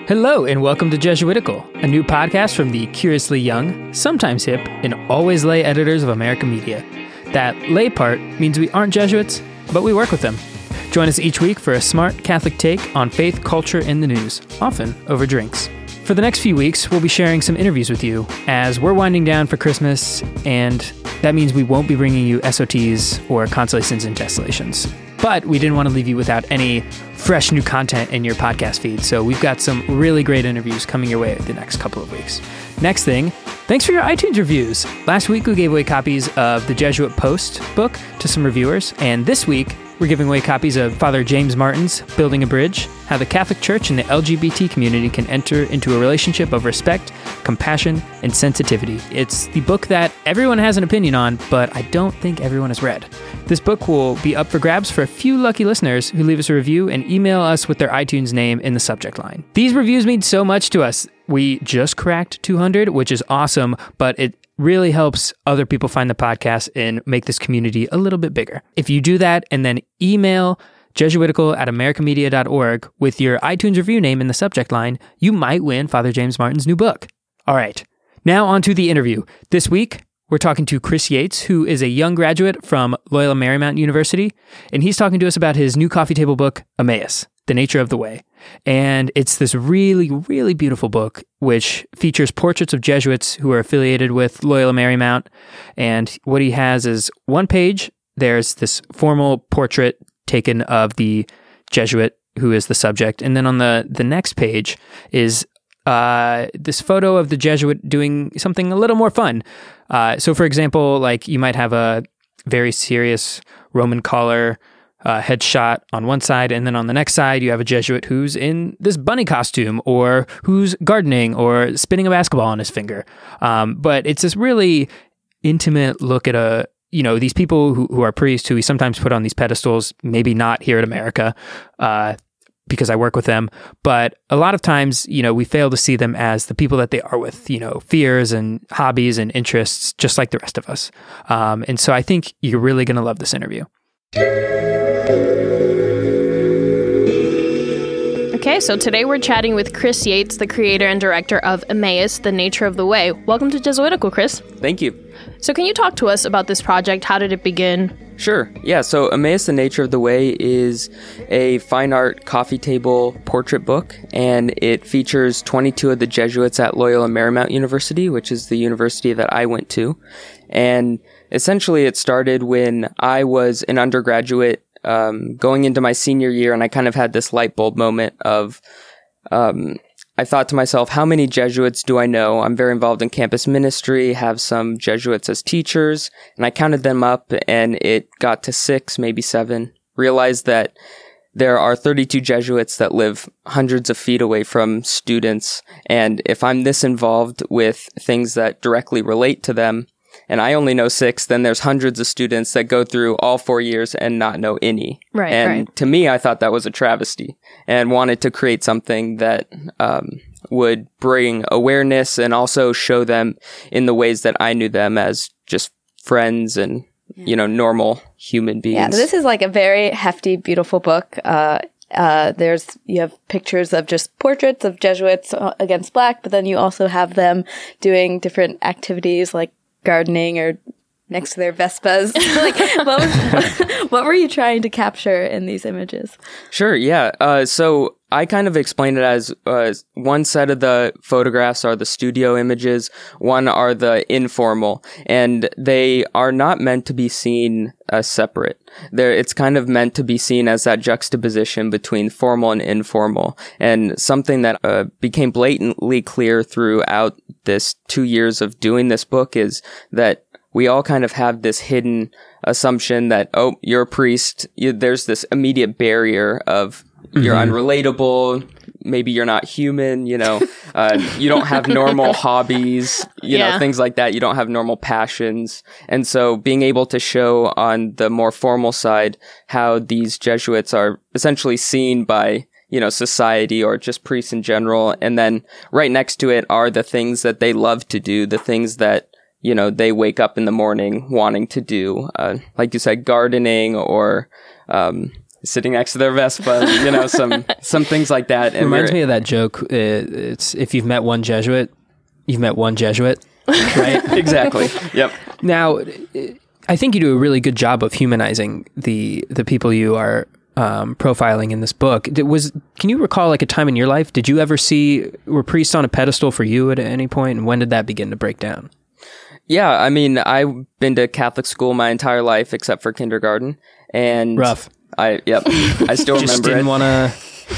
Hello and welcome to Jesuitical, a new podcast from the curiously young, sometimes hip, and always lay editors of American media. That lay part means we aren't Jesuits, but we work with them. Join us each week for a smart Catholic take on faith, culture, and the news, often over drinks. For the next few weeks, we'll be sharing some interviews with you as we're winding down for Christmas, and that means we won't be bringing you SOTs or consolations and tessellations. But we didn't want to leave you without any fresh new content in your podcast feed, so we've got some really great interviews coming your way the next couple of weeks. Next thing, thanks for your iTunes reviews. Last week we gave away copies of the Jesuit Post book to some reviewers, and this week we're giving away copies of Father James Martin's Building a Bridge, How the Catholic Church and the LGBT Community Can Enter into a Relationship of Respect, Compassion, and Sensitivity. It's the book that everyone has an opinion on, but I don't think everyone has read. This book will be up for grabs for a few lucky listeners who leave us a review and email us with their iTunes name in the subject line. These reviews mean so much to us. We just cracked 200, which is awesome, but it really helps other people find the podcast and make this community a little bit bigger. If you do that and then email jesuitical@americamedia.org with your iTunes review name in the subject line, you might win Father James Martin's new book. All right, now on to the interview. This week, we're talking to Chris Yates, who is a young graduate from Loyola Marymount University, and he's talking to us about his new coffee table book, Emmaus, The Nature of the Way. And it's this really, really beautiful book, which features portraits of Jesuits who are affiliated with Loyola Marymount. And what he has is one page, there's this formal portrait taken of the Jesuit who is the subject. And then on the next page is this photo of the Jesuit doing something a little more fun. So for example, like you might have a very serious Roman collar headshot on one side, and then on the next side you have a Jesuit who's in this bunny costume or who's gardening or spinning a basketball on his finger. But it's this really intimate look at these people who are priests who we sometimes put on these pedestals, maybe not here at America, because I work with them, but a lot of times, we fail to see them as the people that they are with, fears and hobbies and interests, just like the rest of us. And so I think you're really going to love this interview. Okay, so today we're chatting with Chris Yates, the creator and director of Emmaus, The Nature of the Way. Welcome to Jesuitical, Chris. Thank you. So can you talk to us about this project? How did it begin? Sure. Yeah, so Emmaus, The Nature of the Way is a fine art coffee table portrait book, and it features 22 of the Jesuits at Loyola Marymount University, which is the university that I went to. And essentially it started when I was an undergraduate going into my senior year, and I kind of had this light bulb moment of, I thought to myself, how many Jesuits do I know? I'm very involved in campus ministry, have some Jesuits as teachers, and I counted them up, and it got to 6, maybe 7. Realized that there are 32 Jesuits that live hundreds of feet away from students, and if I'm this involved with things that directly relate to them, and I only know 6, then there's hundreds of students that go through all 4 years and not know any. Right. And to me, I thought that was a travesty and wanted to create something that would bring awareness and also show them in the ways that I knew them as just friends and, normal human beings. Yeah, this is like a very hefty, beautiful book. You have pictures of just portraits of Jesuits against Black, but then you also have them doing different activities like gardening or next to their Vespas. What were you trying to capture in these images? Sure, yeah. So I kind of explained it as one set of the photographs are the studio images, one are the informal, and they are not meant to be seen as separate. It's kind of meant to be seen as that juxtaposition between formal and informal, and something that became blatantly clear throughout this 2 years of doing this book is that we all kind of have this hidden assumption that, oh, you're a priest. There's this immediate barrier of you're unrelatable. Maybe you're not human, you don't have normal hobbies, you know, things like that. You don't have normal passions. And so being able to show on the more formal side how these Jesuits are essentially seen by, society or just priests in general. And then right next to it are the things that they love to do, the things that, they wake up in the morning wanting to do, like you said, gardening or, sitting next to their Vespa, some things like that. And Reminds me of that joke. It's if you've met one Jesuit, you've met one Jesuit, right? Exactly. Yep. Now, I think you do a really good job of humanizing the people you are profiling in this book. Can you recall like a time in your life? Did you ever were priests on a pedestal for you at any point, and when did that begin to break down? Yeah, I mean, I've been to Catholic school my entire life except for kindergarten, and rough. I still Just remember didn't it. want to.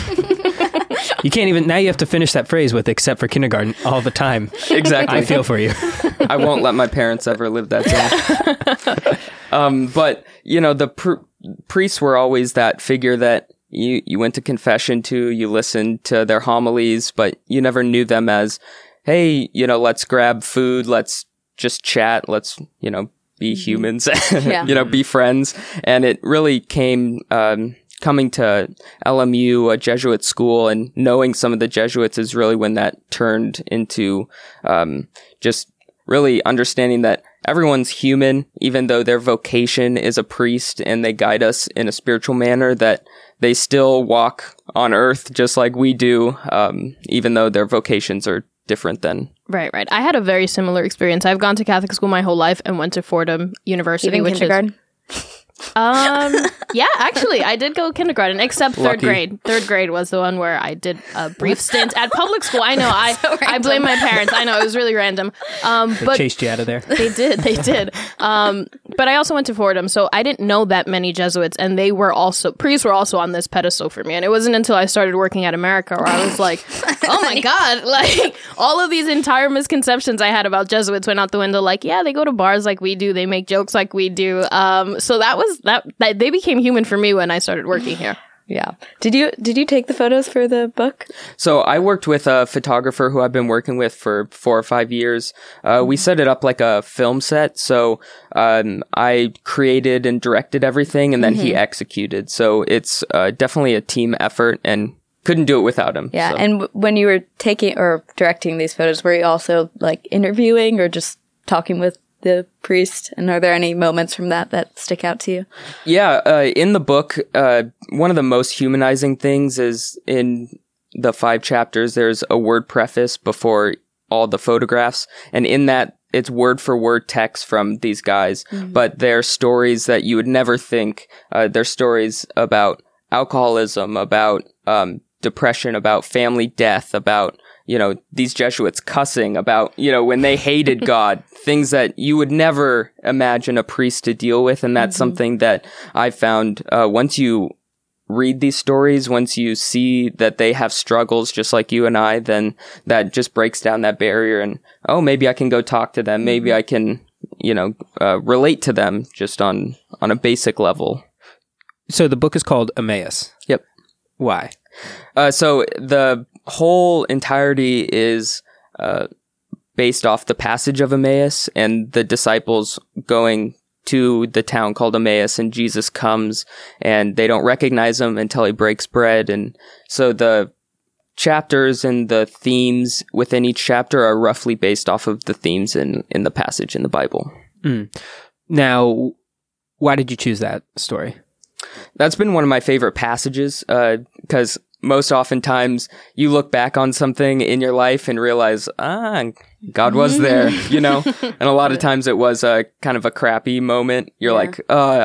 You can't even now. You have to finish that phrase with "except for kindergarten" all the time. Exactly. I feel for you. I won't let my parents ever live that down. But the priests were always that figure that you went to confession to, you listened to their homilies, but you never knew them as, hey, let's grab food, let's just chat, let's be humans, be friends. And it really came coming to LMU, a Jesuit school, and knowing some of the Jesuits is really when that turned into just really understanding that everyone's human, even though their vocation is a priest and they guide us in a spiritual manner, that they still walk on earth just like we do, even though their vocations are different than. Right. I had a very similar experience. I've gone to Catholic school my whole life and went to Fordham University, which kindergarten? Yeah, actually, I did go kindergarten, except third grade. Third grade was the one where I did a brief stint at public school. I know, I blame my parents. I know, it was really random. They chased you out of there. They did. But I also went to Fordham, so I didn't know that many Jesuits, and priests were also on this pedestal for me. And it wasn't until I started working at America where I was like, oh my God, like all of these entire misconceptions I had about Jesuits went out the window. Like, yeah, they go to bars like we do. They make jokes like we do. So that was that they became human for me when I started working here. Yeah. Did you take the photos for the book? So I worked with a photographer who I've been working with for 4 or 5 years. We set it up like a film set. So I created and directed everything, and then he executed. So it's definitely a team effort, and couldn't do it without him. Yeah. So. And when you were taking or directing these photos, were you also like interviewing or just talking with the priest? And are there any moments from that stick out to you? Yeah, in the book, one of the most humanizing things is in the 5 chapters, there's a word preface before all the photographs. And in that, it's word for word text from these guys. But they're stories that you would never think. They're stories about alcoholism, about depression, about family death, about these Jesuits cussing, about, when they hated God, things that you would never imagine a priest to deal with. And that's something that I found, once you read these stories, once you see that they have struggles just like you and I, then that just breaks down that barrier. And, oh, maybe I can go talk to them. Maybe I can, relate to them just on a basic level. So the book is called Emmaus. Yep. Why? So the whole entirety is based off the passage of Emmaus and the disciples going to the town called Emmaus, and Jesus comes and they don't recognize him until he breaks bread. And so the chapters and the themes within each chapter are roughly based off of the themes in the passage in the Bible. Now, why did you choose that story? That's been one of my favorite passages, because most oftentimes you look back on something in your life and realize, God was there, and a lot of times it was a kind of a crappy moment. You're like,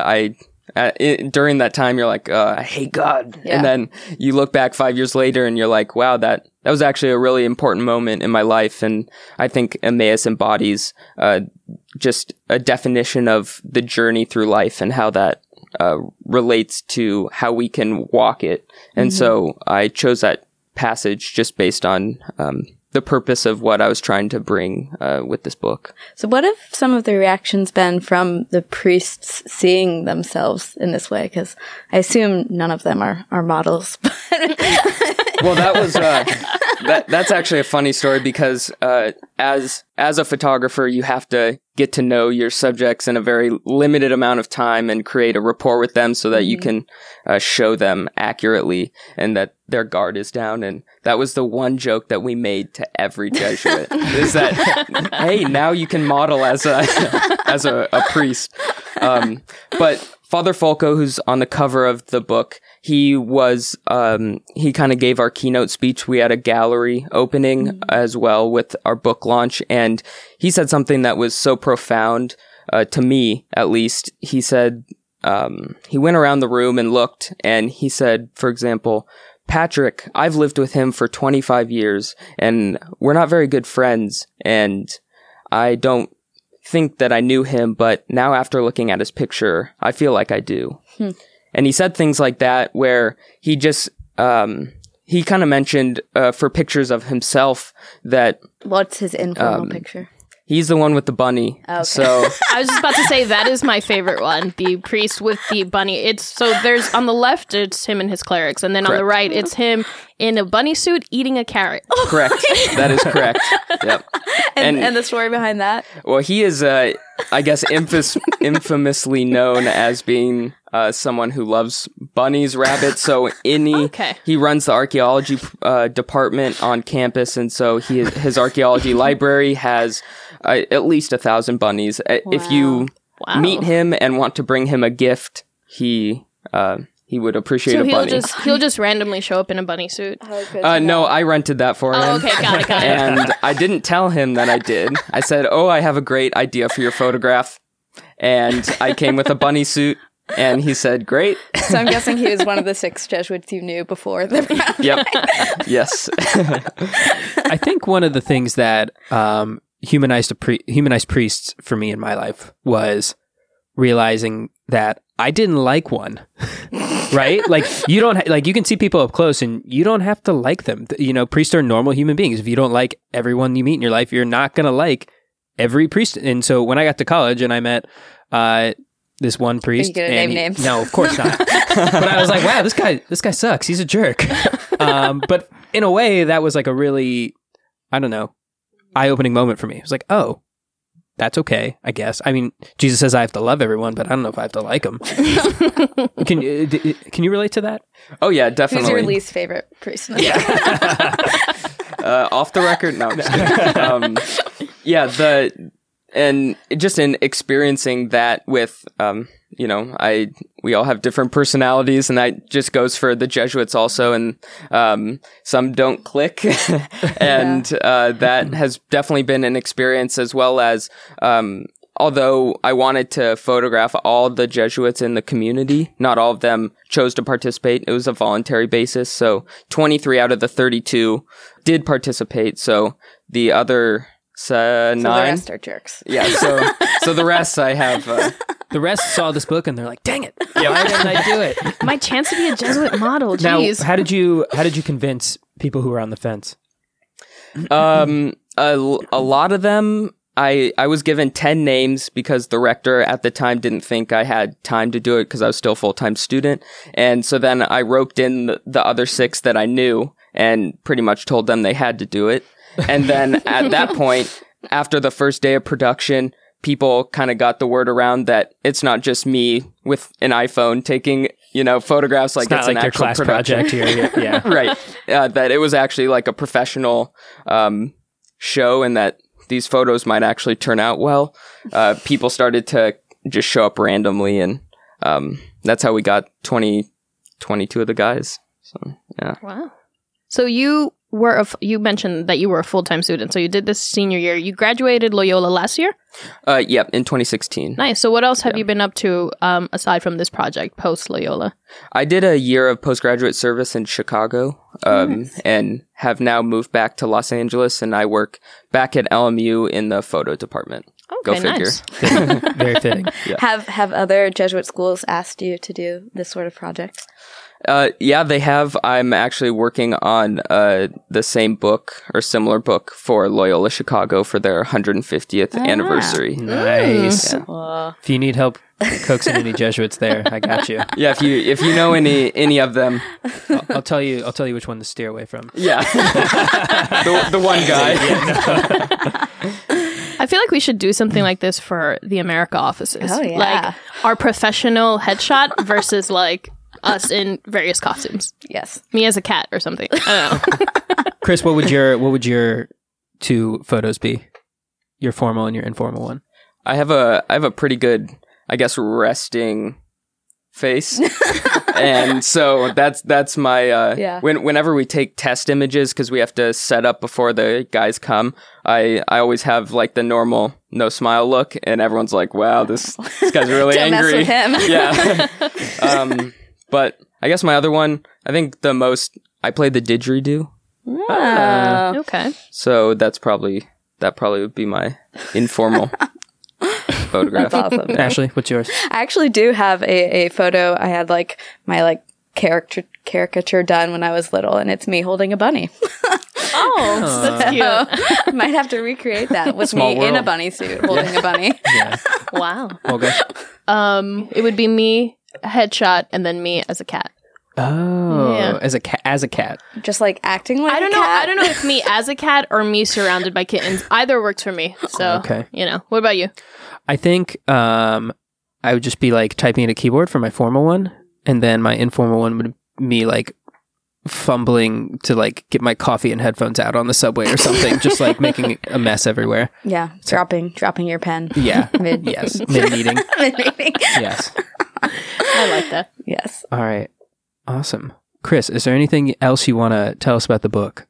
during that time, you're like, I hate God. Yeah. And then you look back 5 years later and you're like, wow, that was actually a really important moment in my life. And I think Emmaus embodies just a definition of the journey through life and how that relates to how we can walk it. And so I chose that passage just based on the purpose of what I was trying to bring with this book. So what have some of the reactions been from the priests seeing themselves in this way? Because I assume none of them are models. Well, that was that's actually a funny story, because as a photographer, you have to get to know your subjects in a very limited amount of time and create a rapport with them so that you can show them accurately and that their guard is down. And that was the one joke that we made to every Jesuit is that, hey, now you can model as a priest. But Father Falco, who's on the cover of the book, he was, he kind of gave our keynote speech. We had a gallery opening as well with our book launch. And he said something that was so profound, to me, at least. He said, he went around the room and looked, and he said, for example, Patrick, I've lived with him for 25 years, and we're not very good friends, and I don't think that I knew him, but now after looking at his picture, I feel like I do. And he said things like that where he just, he kind of mentioned for pictures of himself that... What's his informal picture? He's the one with the bunny. Okay. So I was just about to say that is my favorite one, the priest with the bunny. It's so there's on the left it's him and his clerics, and then on the right it's him in a bunny suit eating a carrot. correct. That is correct. Yep. And the story behind that? Well, he is, I guess, infamously known as being someone who loves bunnies, rabbits. So he runs the archaeology department on campus, and so his archaeology library has at least 1,000 bunnies. If you meet him and want to bring him a gift, he would appreciate a bunny. He'll just randomly show up in a bunny suit. No, I rented that for him. Oh, okay, got it. And I didn't tell him that I did. I said, I have a great idea for your photograph. And I came with a bunny suit. And he said, great. So I'm guessing he was one of the 6 Jesuits you knew before the Yep. Yes. I think one of the things that humanized priests for me in my life was realizing that I didn't like one. Right? Like you don't you can see people up close and you don't have to like them. You know, priests are normal human beings. If you don't like everyone you meet in your life, you're not going to like every priest. And so when I got to college and I met this one priest, are you gonna name names? No, of course not. But I was like, wow, this guy sucks. He's a jerk. But in a way, that was like a really, I don't know, eye-opening moment for me. It was like, oh, that's okay, I guess. I mean, Jesus says I have to love everyone, but I don't know if I have to like them. Can you relate to that? Oh yeah, definitely. Who's your least favorite priest? Off the record, no. I'm just kidding. And just in experiencing that with, we all have different personalities, and that just goes for the Jesuits also, and some don't click, and that has definitely been an experience, as well as although I wanted to photograph all the Jesuits in the community, not all of them chose to participate. It was a voluntary basis, so 23 out of the 32 did participate, so the other... So 9. The rest are jerks. Yeah, so the rest I have... The rest saw this book and they're like, dang it, why didn't I do it? My chance to be a Jesuit model, jeez. Now, how did you convince people who were on the fence? A lot of them, I was given 10 names because the rector at the time didn't think I had time to do it because I was still a full-time student. And so then I roped in the other 6 that I knew and pretty much told them they had to do it. And then at that point, after the first day of production, people kind of got the word around that it's not just me with an iPhone taking, photographs like it's an like actual class production. Project here. Yeah. Right. That it was actually like a professional show, and that these photos might actually turn out well. People started to just show up randomly, and that's how we got 22 of the guys. So, yeah. Wow. So you mentioned that you were a full-time student, so you did this senior year. You graduated Loyola last year? Yep, in 2016. Nice. So what else have you been up to aside from this project post-Loyola? I did a year of postgraduate service in Chicago and have now moved back to Los Angeles, and I work back at LMU in the photo department. Okay, Go figure. Nice. Very fitting. Yeah. Have other Jesuit schools asked you to do this sort of project? Yeah, they have. I'm actually working on the same book or similar book for Loyola Chicago for their 150th anniversary. Nice. Yeah. If you need help coaxing any Jesuits there, I got you. Yeah, if you know any of them, I'll tell you which one to steer away from. yeah, the one guy. I feel like we should do something like this for the America offices. Oh, yeah. Like our professional headshot versus like us in various costumes. Yes. Me as a cat or something. I don't know. Chris, what would your 2 photos be? Your formal and your informal one. I have a pretty good, I guess, resting face. And so that's my Yeah. whenever we take test images, because we have to set up before the guys come, I always have like the normal no smile look, and everyone's like, wow, this guy's really Don't mess angry. with him. Yeah. But I guess my other one, I think I played the didgeridoo, Oh. Okay. so that probably would be my informal photograph. That's awesome. Ashley, what's yours? I actually do have a photo. I had like my caricature done when I was little, and it's me holding a bunny. Oh, that's cute. Might have to recreate that with Small me in a world. bunny suit holding a bunny. Yeah. Wow. Olga? It would be me, a headshot, and then me as a cat. Oh, Yeah. as a cat. Just like acting like I don't a know. cat. I don't know if me as a cat or me surrounded by kittens. Either works for me. So, Okay. What about you? I think I would just be like typing at a keyboard for my formal one, and then my informal one would be like fumbling to like get my coffee and headphones out on the subway or something, just like making a mess everywhere. Yeah, dropping your pen. Yeah. Mid- Yes. Mid-meeting. Mid-meeting. Yes. I like that. Yes. All right. Awesome. Chris, is there anything else you want to tell us about the book?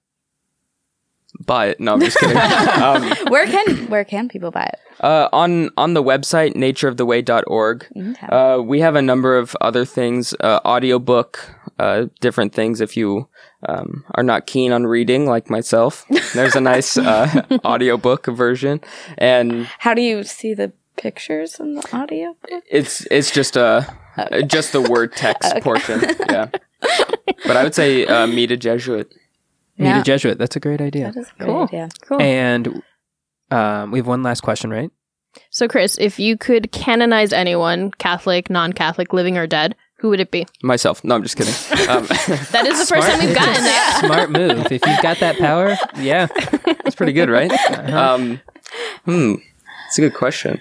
Buy it. No, I'm just kidding. Where can people buy it? On the website, natureoftheway.org, Okay. we have a number of other things, audiobook, different things if you are not keen on reading like myself. There's a nice audiobook version. And How do you see the pictures in the audio book? it's just just the word text portion. Yeah. But I would say Meet a Jesuit. Meet Yeah. a Jesuit. That's a great idea. That is a great Cool. idea. Cool. And we have one last question, right? So, Chris, if you could canonize anyone, Catholic, non-Catholic, living or dead, who would it be? Myself. No, I'm just kidding. That is the first time we've gotten that. Smart move. If you've got that power, yeah. That's pretty good, right? It's a good question.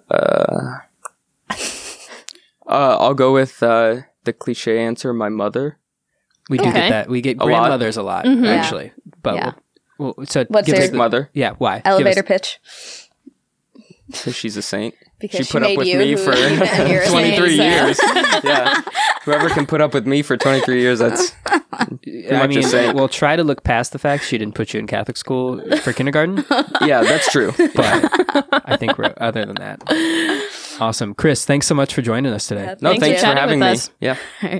I'll go with the cliche answer, my mother. We do Okay. get that. We get lot. grandmothers a lot, actually. But Yeah. so What's give us your- the- Mother, Yeah, why? Give Elevator us- pitch. because she's a saint. Because she put she up with made me you for who- you're a 23 saint, years. Yeah. Whoever can put up with me for 23 years, that's I much mean, a saint. we'll try to look past the fact she didn't put you in Catholic school for kindergarten, yeah, that's true. but I think we're other than that. Awesome. Chris, thanks so much for joining us today. No, Thanks thanks for for chatting having with me. us. Yeah.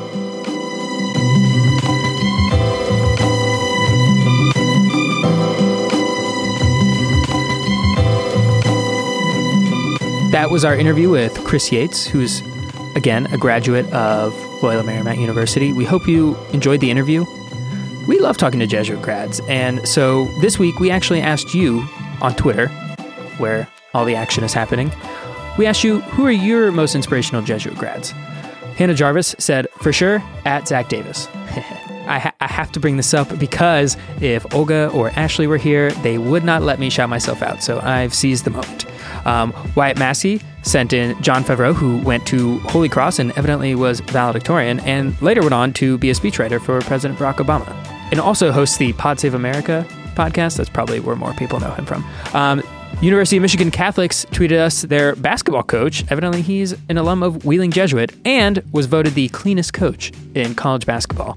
That was our interview with Chris Yates, who's, again, a graduate of Loyola Marymount University. We hope you enjoyed the interview. We love talking to Jesuit grads, and so this week we actually asked you on Twitter, where all the action is happening, we asked you, who are your most inspirational Jesuit grads? Hannah Jarvis said, for sure, at Zach Davis. I have to bring this up because if Olga or Ashley were here, they would not let me shout myself out, so I've seized the moment. Wyatt Massey sent in John Favreau, who went to Holy Cross and evidently was valedictorian, and later went on to be a speechwriter for President Barack Obama, and also hosts the Pod Save America podcast. That's probably where more people know him from. University of Michigan Catholics tweeted us their basketball coach. Evidently, he's an alum of Wheeling Jesuit and was voted the cleanest coach in college basketball.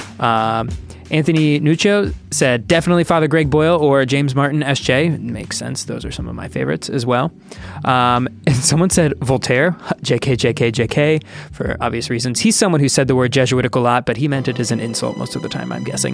Anthony Nuccio said, definitely Father Greg Boyle or James Martin, SJ. Makes sense. Those are some of my favorites as well. And someone said Voltaire, JK, for obvious reasons. He's someone who said the word Jesuitical a lot, but he meant it as an insult most of the time, I'm guessing.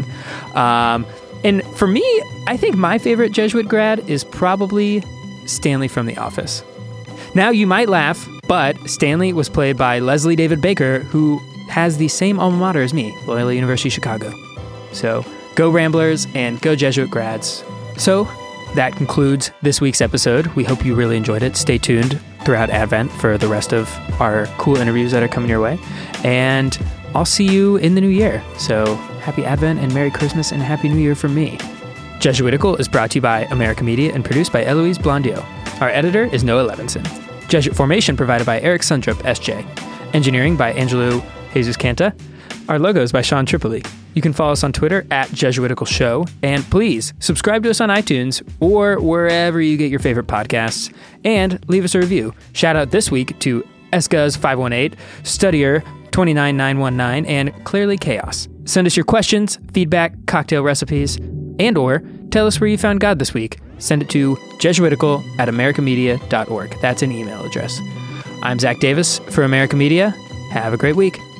And for me, I think my favorite Jesuit grad is probably Stanley from The Office. Now, you might laugh, but Stanley was played by Leslie David Baker, who has the same alma mater as me, Loyola University Chicago. So, go Ramblers and go Jesuit grads. So, that concludes this week's episode. We hope you really enjoyed it. Stay tuned throughout Advent for the rest of our cool interviews that are coming your way. And I'll see you in the new year. So, happy Advent and Merry Christmas and Happy New Year from me. Jesuitical is brought to you by America Media and produced by Eloise Blondio. Our editor is Noah Levinson. Jesuit formation provided by Eric Sundrup, SJ. Engineering by Angelo Jesus Canta. Our logo is by Sean Tripoli. You can follow us on Twitter at Jesuitical Show. And please subscribe to us on iTunes or wherever you get your favorite podcasts and leave us a review. Shout out this week to Escaz518, Studier 29919, and Clearly Chaos. Send us your questions, feedback, cocktail recipes, and or tell us where you found God this week. Send it to jesuitical@americamedia.org. That's an email address. I'm Zach Davis for America Media. Have a great week.